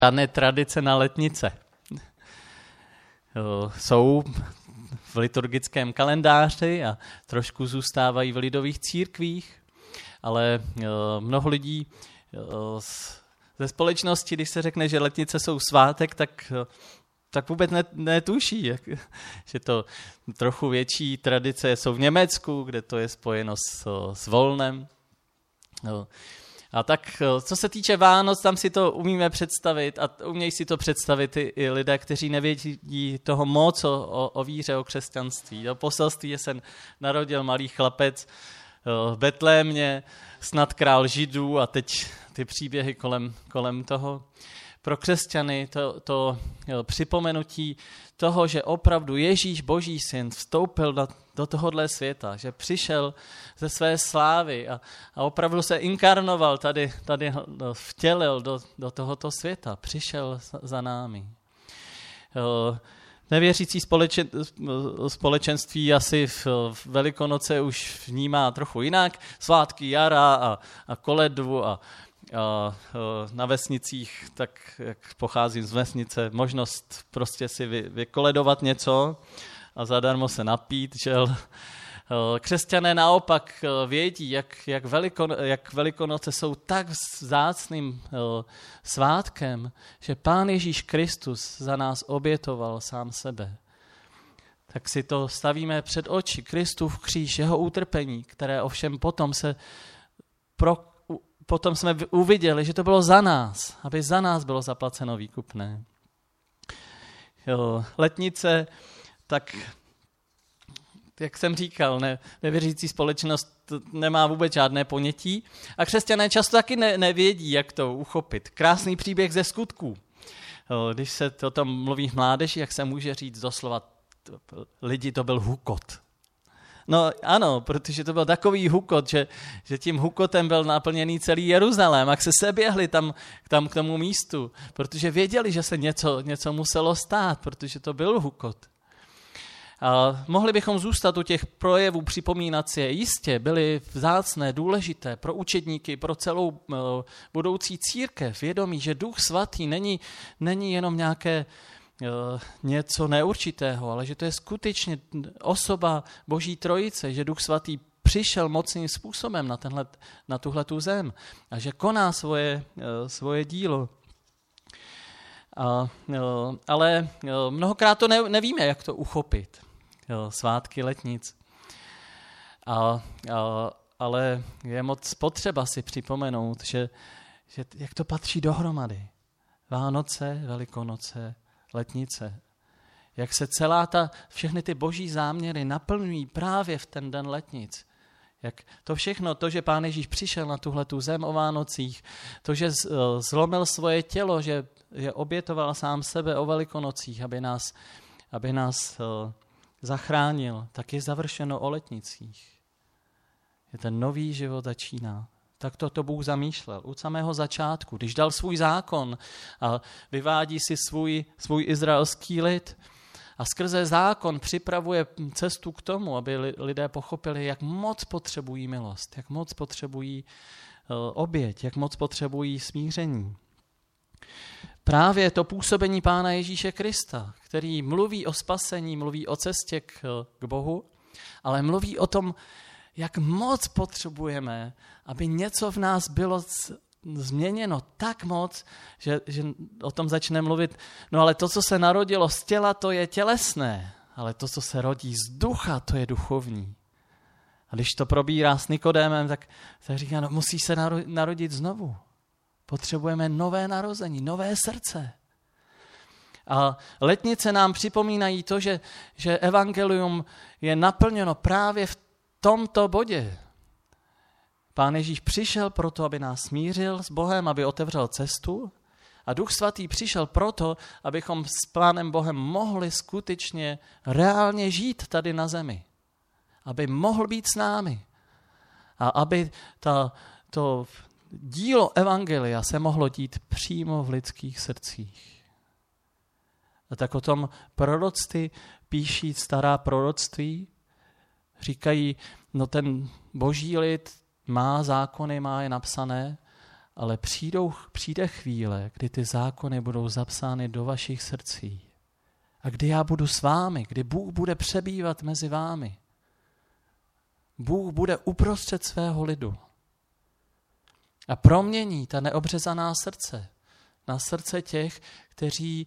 Žádné tradice na letnice. Jsou v liturgickém kalendáři a trošku zůstávají v lidových církvích, ale mnoho lidí ze společnosti, když se řekne, že letnice jsou svátek, tak vůbec netuší, že to trochu větší tradice jsou v Německu, kde to je spojeno s volnem. A tak, co se týče Vánoc, tam si to umíme představit a umějí si to představit i lidé, kteří nevědí toho moc o víře, o křesťanství. O poselství, že se narodil malý chlapec v Betlémě, snad král Židů a teď ty příběhy kolem toho. Pro křesťany to připomenutí toho, že opravdu Ježíš, Boží syn, vstoupil do tohohle světa, že přišel ze své slávy a opravdu se inkarnoval, tady vtělil do tohoto světa, přišel za námi. Nevěřící společenství asi v Velikonoce už vnímá trochu jinak, svátky jara a koledu a na vesnicích, tak jak pocházím z vesnice, možnost prostě si vykoledovat něco a zadarmo se napít, že křesťané naopak vědí, jak Velikonoce jsou tak vzácným svátkem, že Pán Ježíš Kristus za nás obětoval sám sebe. Tak si to stavíme před oči. Kristův kříž, jeho utrpení, které ovšem potom jsme uviděli, že to bylo za nás, aby za nás bylo zaplaceno výkupné. Letnice, tak jak jsem říkal, nevěřící společnost nemá vůbec žádné ponětí a křesťané často taky nevědí, jak to uchopit. Krásný příběh ze Skutků. Když se o tom mluví v mládeži, jak se může říct doslova, lidi, to byl hukot. No ano, protože to byl takový hukot, že tím hukotem byl naplněný celý Jeruzalém. Jak se seběhli tam k tomu místu, protože věděli, že se něco muselo stát, protože to byl hukot. A mohli bychom zůstat u těch projevů, připomínat si je. Jistě byly vzácné, důležité pro učedníky, pro celou budoucí církev. Vědomí, že Duch Svatý není jenom něco neurčitého, ale že to je skutečně osoba Boží Trojice, že Duch Svatý přišel mocným způsobem na tuhletu zem a že koná svoje dílo. Ale mnohokrát to nevíme, jak to uchopit. Svátky letnic. Ale je moc potřeba si připomenout, že jak to patří dohromady. Vánoce, Velikonoce, letnice. Jak se všechny ty boží záměry naplňují právě v ten den letnic. Jak to všechno, to, že Pán Ježíš přišel na tuhletu zem o Vánocích, to, že zlomil svoje tělo, že obětoval sám sebe o Velikonocích, aby nás zachránil, tak je završeno o letnicích. Je ten nový život začíná. Tak to Bůh zamýšlel od samého začátku, když dal svůj zákon a vyvádí si svůj izraelský lid a skrze zákon připravuje cestu k tomu, aby lidé pochopili, jak moc potřebují milost, jak moc potřebují oběť, jak moc potřebují smíření. Právě to působení Pána Ježíše Krista, který mluví o spasení, mluví o cestě k Bohu, ale mluví o tom, jak moc potřebujeme, aby něco v nás bylo změněno tak moc, že o tom začne mluvit, no ale to, co se narodilo z těla, to je tělesné, ale to, co se rodí z ducha, to je duchovní. A když to probírá s Nikodémem, tak říká, no musí se narodit znovu. Potřebujeme nové narození, nové srdce. A letnice nám připomínají to, že evangelium je naplněno právě v tomto bodě. Pán Ježíš přišel proto, aby nás smířil s Bohem, aby otevřel cestu a Duch Svatý přišel proto, abychom s Pánem Bohem mohli skutečně reálně žít tady na zemi. Aby mohl být s námi. A aby to dílo evangelia se mohlo dít přímo v lidských srdcích. A tak o tom proroctví píší stará proroctví. Říkají, no ten boží lid má zákony, má je napsané, ale přijde chvíle, kdy ty zákony budou zapsány do vašich srdcí. A kdy já budu s vámi, kdy Bůh bude přebývat mezi vámi. Bůh bude uprostřed svého lidu. A promění ta neobřezaná srdce na srdce těch, kteří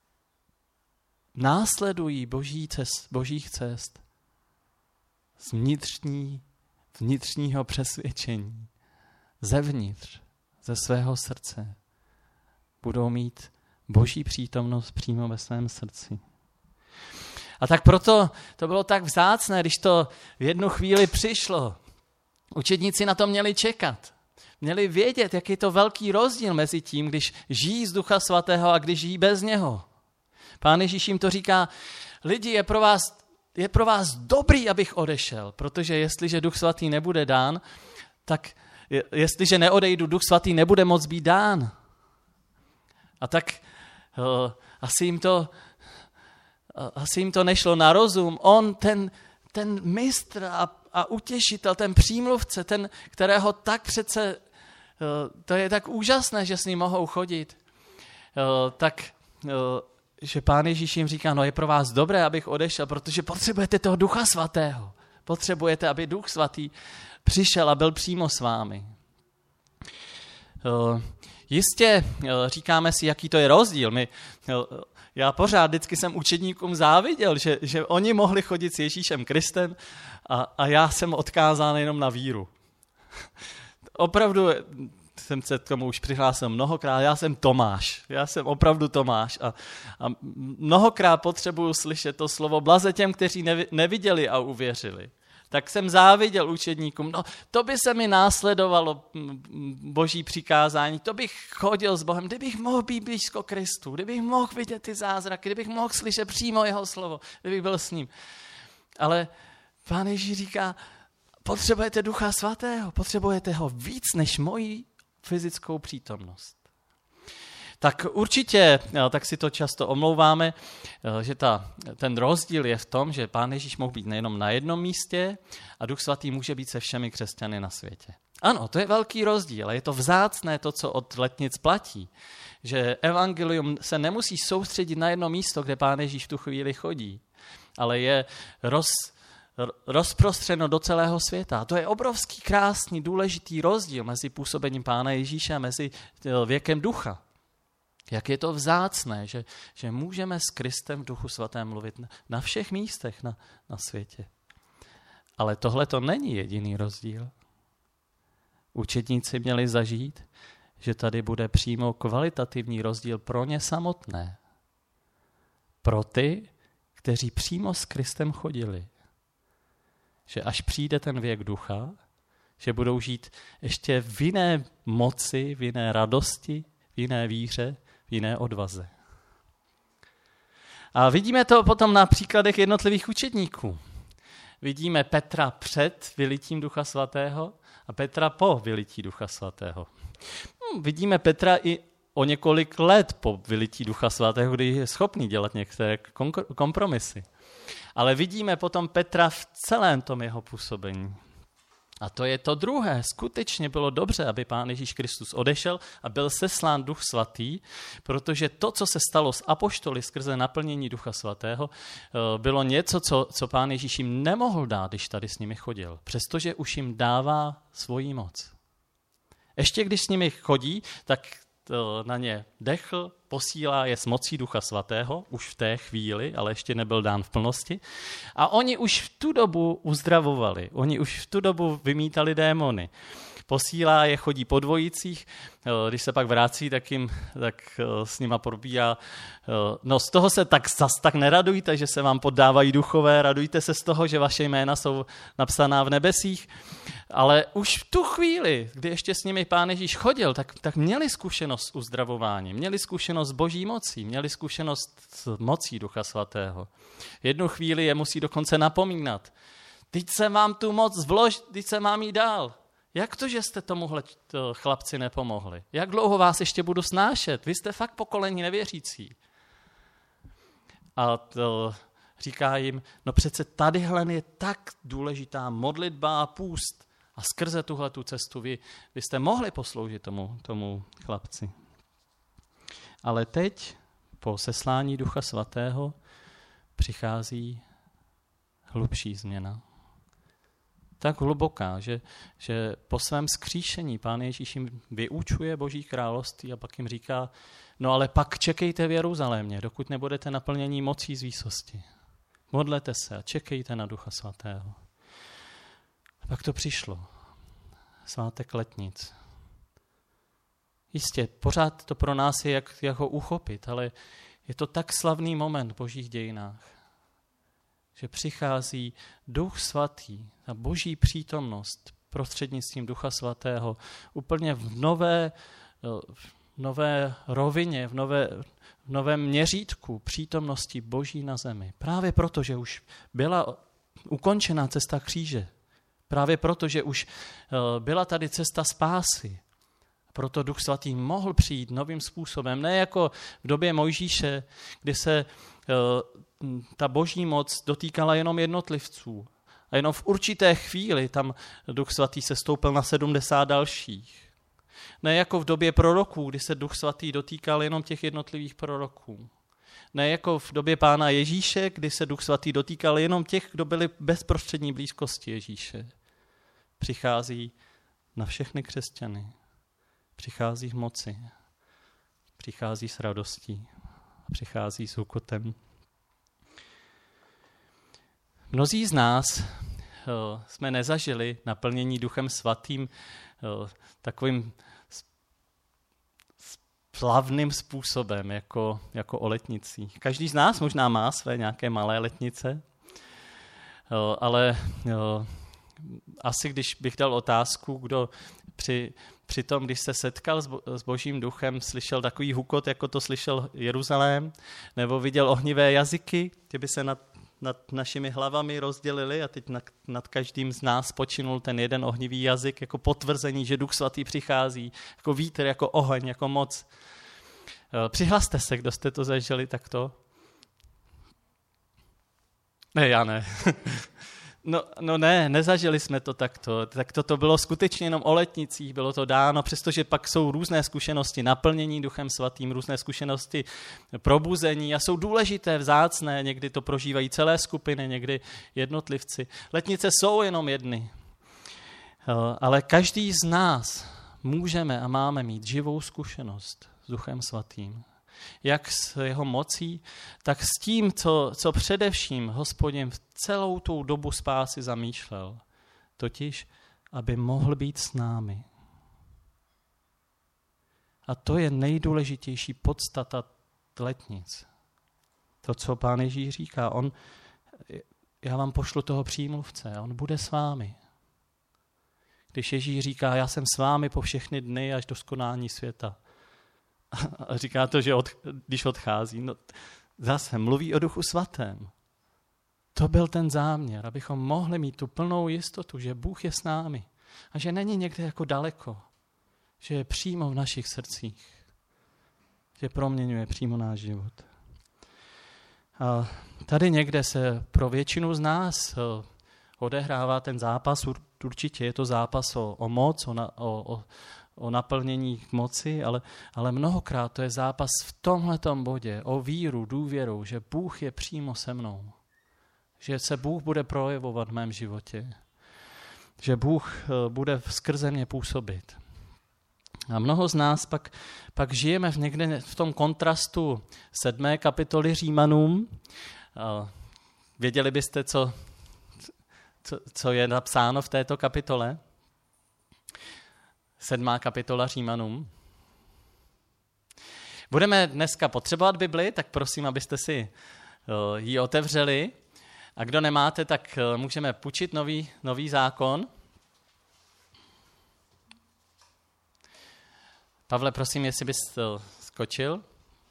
následují božích cest z vnitřního přesvědčení, zevnitř, ze svého srdce. Budou mít boží přítomnost přímo ve svém srdci. A tak proto to bylo tak vzácné, když to v jednu chvíli přišlo. Učedníci na to měli čekat. Měli vědět, jaký je to velký rozdíl mezi tím, když žijí z Ducha Svatého a když žijí bez něho. Pán Ježíš jim to říká, lidi, je pro vás dobrý, abych odešel, protože jestliže Duch Svatý nebude dán, tak jestliže neodejdu, Duch Svatý nebude moc být dán. A tak asi jim to nešlo na rozum. On, ten mistr a utěšitel, ten přímluvce, ten, kterého tak přece, to je tak úžasné, že s ním mohou chodit, že Pán Ježíš jim říká, no je pro vás dobré, abych odešel, protože potřebujete toho Ducha Svatého. Potřebujete, aby Duch Svatý přišel a byl přímo s vámi. Jistě říkáme si, jaký to je rozdíl. Já pořád vždycky jsem učedníkům záviděl, že oni mohli chodit s Ježíšem Kristem a já jsem odkázán jenom na víru. Opravdu jsem se k tomu už přihlásil mnohokrát, já jsem Tomáš, já jsem opravdu Tomáš a mnohokrát potřebuju slyšet to slovo blaze těm, kteří neviděli a uvěřili. Tak jsem záviděl učedníkům, no to by se mi následovalo boží přikázání, to bych chodil s Bohem, kdybych mohl být blízko Kristu, kdybych mohl vidět ty zázraky, kdybych mohl slyšet přímo jeho slovo, kdybych byl s ním. Ale Pán Ježíš říká, potřebujete Ducha Svatého, potřebujete ho víc než moji fyzickou přítomnost. Tak určitě, tak si to často omlouváme, že ten rozdíl je v tom, že Pán Ježíš mohl být nejenom na jednom místě a Duch Svatý může být se všemi křesťany na světě. Ano, to je velký rozdíl, je to vzácné to, co od letnic platí, že evangelium se nemusí soustředit na jedno místo, kde Pán Ježíš v tu chvíli chodí, ale je rozprostřeno do celého světa. To je obrovský, krásný, důležitý rozdíl mezi působením Pána Ježíše a mezi věkem ducha. Jak je to vzácné, že můžeme s Kristem v Duchu Svatém mluvit na všech místech na světě. Ale tohle to není jediný rozdíl. Učedníci měli zažít, že tady bude přímo kvalitativní rozdíl pro ně samotné. Pro ty, kteří přímo s Kristem chodili. Že až přijde ten věk ducha, že budou žít ještě v jiné moci, v jiné radosti, v jiné víře, v jiné odvaze. A vidíme to potom na příkladech jednotlivých učedníků. Vidíme Petra před vylitím Ducha Svatého a Petra po vylití Ducha Svatého. Vidíme Petra i o několik let po vylití Ducha Svatého, kdy je schopný dělat některé kompromisy. Ale vidíme potom Petra v celém tom jeho působení. A to je to druhé. Skutečně bylo dobře, aby Pán Ježíš Kristus odešel a byl seslán Duch Svatý, protože to, co se stalo s apoštoly skrze naplnění Ducha Svatého, bylo něco, co Pán Ježíš jim nemohl dát, když tady s nimi chodil. Přestože už jim dává svoji moc. Ještě když s nimi chodí, tak na ně dechl, posílá je s mocí Ducha Svatého, už v té chvíli, ale ještě nebyl dán v plnosti. A oni už v tu dobu uzdravovali, oni už v tu dobu vymítali démony. Posílá je, chodí po dvojicích, když se pak vrací, tak s nima probíhá. No z toho se zas tak neradujte, že se vám poddávají duchové, radujte se z toho, že vaše jména jsou napsaná v nebesích, ale už v tu chvíli, kdy ještě s nimi Pán Ježíš chodil, tak měli zkušenost s uzdravováním, měli zkušenost s boží mocí, měli zkušenost s mocí Ducha Svatého. V jednu chvíli je musí dokonce napomínat. Teď jsem vám tu moc teď jsem vám jí dal. Jak to, že jste tomuhle chlapci nepomohli? Jak dlouho vás ještě budu snášet? Vy jste fakt pokolení nevěřící. A to říká jim, no přece tadyhle je tak důležitá modlitba a půst. A skrze tuhletu cestu vy jste mohli posloužit tomu chlapci. Ale teď, po seslání Ducha Svatého, přichází hlubší změna. Tak hluboká, že po svém vzkříšení Pán Ježíš jim vyučuje Boží království a pak jim říká, no ale pak čekejte v Jeruzalémě, dokud nebudete naplnění mocí z výsosti. Modlete se a čekejte na Ducha Svatého. A pak to přišlo. Svátek letnic. Jistě, pořád to pro nás je, jak ho uchopit, ale je to tak slavný moment v Božích dějinách, že přichází Duch Svatý, ta Boží přítomnost prostřednictvím Ducha Svatého úplně v nové rovině, v novém měřítku přítomnosti Boží na zemi. Právě proto, že už byla ukončená cesta kříže. Právě proto, že už byla tady cesta spásy. Proto Duch Svatý mohl přijít novým způsobem. Ne jako v době Mojžíše, kdy se ta Boží moc dotýkala jenom jednotlivců. A jenom v určité chvíli tam Duch Svatý se stoupil na 70 dalších. Ne jako v době proroků, kdy se Duch Svatý dotýkal jenom těch jednotlivých proroků. Ne jako v době Pána Ježíše, kdy se Duch Svatý dotýkal jenom těch, kdo byli v bezprostřední blízkosti Ježíše. Přichází na všechny křesťany. Přichází v moci. Přichází s radostí. Přichází s hukotem. Mnozí z nás jsme nezažili naplnění Duchem Svatým takovým slavným způsobem, jako o letnicích. Každý z nás možná má své nějaké malé letnice, ale asi když bych dal otázku, kdo při tom, když se setkal s Božím duchem, slyšel takový hukot, jako to slyšel Jeruzalém, nebo viděl ohnivé jazyky, ty by se nad našimi hlavami rozdělili a teď nad každým z nás počinul ten jeden ohnivý jazyk jako potvrzení, že Duch Svatý přichází, jako vítr, jako oheň, jako moc. Přihlaste se, kdo jste to zažili takto. Ne, já ne. No ne, nezažili jsme to takto. Tak to bylo skutečně jenom o letnicích, bylo to dáno, přestože pak jsou různé zkušenosti naplnění Duchem Svatým, různé zkušenosti probuzení a jsou důležité, vzácné, někdy to prožívají celé skupiny, někdy jednotlivci. Letnice jsou jenom jedny, ale každý z nás můžeme a máme mít živou zkušenost s Duchem Svatým. Jak s jeho mocí, tak s tím, co především Hospodin v celou tu dobu spásy zamýšlel. Totiž, aby mohl být s námi. A to je nejdůležitější podstata letnic. To, co Pán Ježíš říká, já vám pošlu toho přímluvce a on bude s vámi. Když Ježíš říká, já jsem s vámi po všechny dny až do skonání světa. A říká to, že když odchází, no, zase mluví o Duchu Svatém. To byl ten záměr, abychom mohli mít tu plnou jistotu, že Bůh je s námi a že není někde jako daleko, že je přímo v našich srdcích, že proměňuje přímo náš život. A tady někde se pro většinu z nás odehrává ten zápas, určitě je to zápas o moc, o naplnění moci, ale mnohokrát to je zápas v tomhletom bodě o víru, důvěru, že Bůh je přímo se mnou. Že se Bůh bude projevovat v mém životě. Že Bůh bude skrze mě působit. A mnoho z nás pak žijeme někde v tom kontrastu 7. kapitoly Římanům. Věděli byste, co je napsáno v této kapitole? 7. kapitola Římanům. Budeme dneska potřebovat Bibli, tak prosím, abyste si ji otevřeli. A kdo nemáte, tak můžeme půjčit nový zákon. Pavle, prosím, jestli bys skočil.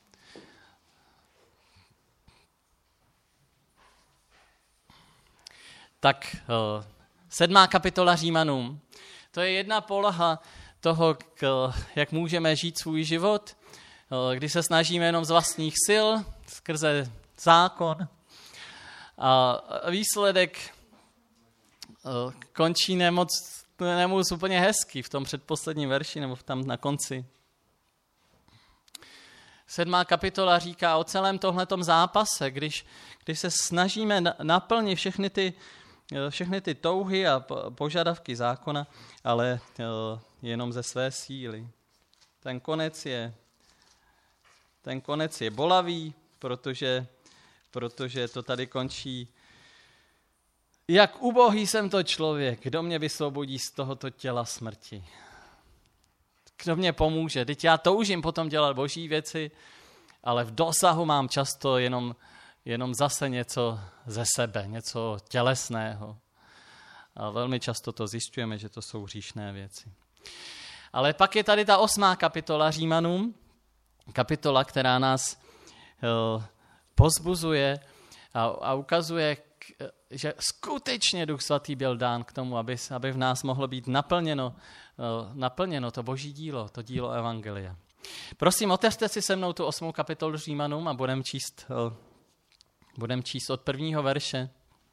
Tak 7. kapitola Římanům. To je jedna poloha toho, jak můžeme žít svůj život, kdy se snažíme jenom z vlastních sil, skrze zákon. A výsledek končí nemoc je moc úplně hezký v tom předposledním verši nebo tam na konci. 7. kapitola říká o celém tomhletom zápase, když se snažíme naplnit všechny ty touhy a požadavky zákona, ale jenom ze své síly. Ten konec je bolavý, protože to tady končí. Jak ubohý jsem to člověk, kdo mě vysvobodí z tohoto těla smrti? Kdo mě pomůže? Teď já toužím potom dělat boží věci, ale v dosahu mám často jenom zase něco ze sebe, něco tělesného. A velmi často to zjišťujeme, že to jsou hříšné věci. Ale pak je tady ta 8. kapitola Římanům, kapitola, která nás pozbuzuje a ukazuje, že skutečně Duch Svatý byl dán k tomu, aby v nás mohlo být naplněno to boží dílo, to dílo evangelia. Prosím, otevřte si se mnou tu 8. kapitolu Římanům a budeme číst od 1. verše.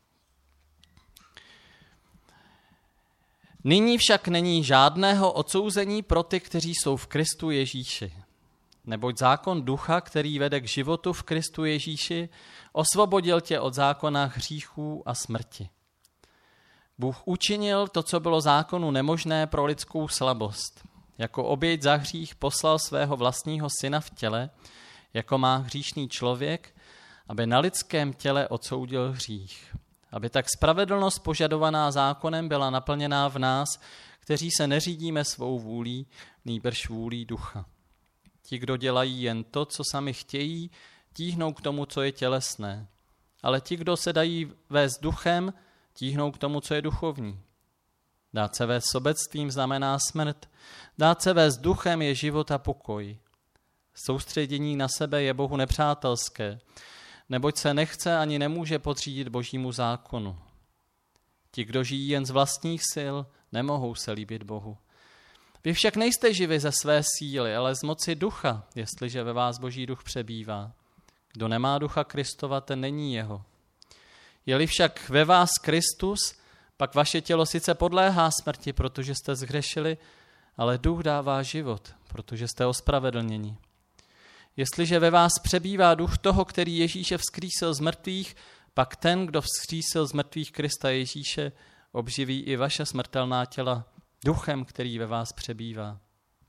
Nyní však není žádného odsouzení pro ty, kteří jsou v Kristu Ježíši. Neboť zákon ducha, který vede k životu v Kristu Ježíši, osvobodil tě od zákona hříchů a smrti. Bůh učinil to, co bylo zákonu nemožné pro lidskou slabost. Jako oběť za hřích poslal svého vlastního syna v těle, jako má hříšný člověk, aby na lidském těle odsoudil hřích. Aby tak spravedlnost požadovaná zákonem byla naplněná v nás, kteří se neřídíme svou vůlí, nýbrž vůlí ducha. Ti, kdo dělají jen to, co sami chtějí, tíhnou k tomu, co je tělesné. Ale ti, kdo se dají vést duchem, tíhnou k tomu, co je duchovní. Dát se vést sobectvím znamená smrt. Dát se vést duchem je život a pokoj. Soustředění na sebe je Bohu nepřátelské, neboť se nechce ani nemůže podřídit božímu zákonu. Ti, kdo žijí jen z vlastních sil, nemohou se líbit Bohu. Vy však nejste živi ze své síly, ale z moci ducha, jestliže ve vás boží duch přebývá. Kdo nemá ducha Kristova, ten není jeho. Je-li však ve vás Kristus, pak vaše tělo sice podléhá smrti, protože jste zhřešili, ale duch dává život, protože jste ospravedlněni. Jestliže ve vás přebývá duch toho, který Ježíše vzkřísil z mrtvých, pak ten, kdo vzkřísil z mrtvých Krista Ježíše, obživí i vaše smrtelná těla duchem, který ve vás přebývá.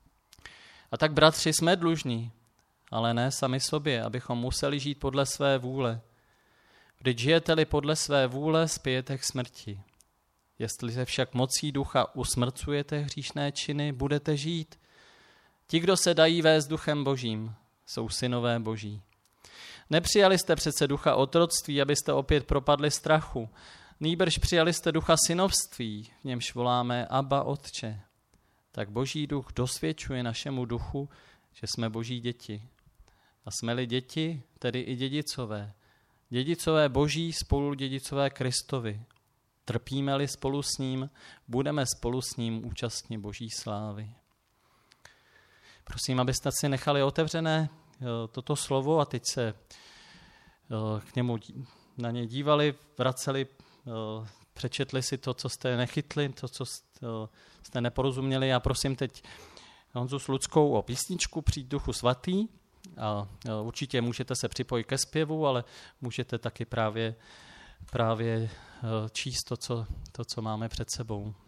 A tak, bratři, jsme dlužní, ale ne sami sobě, abychom museli žít podle své vůle. Vždyť žijete-li podle své vůle, spějete k smrti. Jestli však mocí ducha usmrcujete hříšné činy, budete žít. Ti, kdo se dají vést duchem božím, jsou synové boží. Nepřijali jste přece ducha otroctví, abyste opět propadli strachu. Nýbrž přijali jste ducha synovství, v němž voláme Abba, Otče. Tak boží duch dosvědčuje našemu duchu, že jsme boží děti. A jsme-li děti, tedy i dědicové. Dědicové boží, spolu dědicové Kristovi. Trpíme-li spolu s ním, budeme spolu s ním účastni boží slávy. Prosím, abyste si nechali otevřené toto slovo a teď se k němu na ně dívali, vraceli, přečetli si to, co jste nechytli, to, co jste neporozuměli. Já prosím teď Honzu Sluckou o písničku Přijď Duchu Svatý. A určitě můžete se připojit ke zpěvu, ale můžete taky právě číst to, co máme před sebou.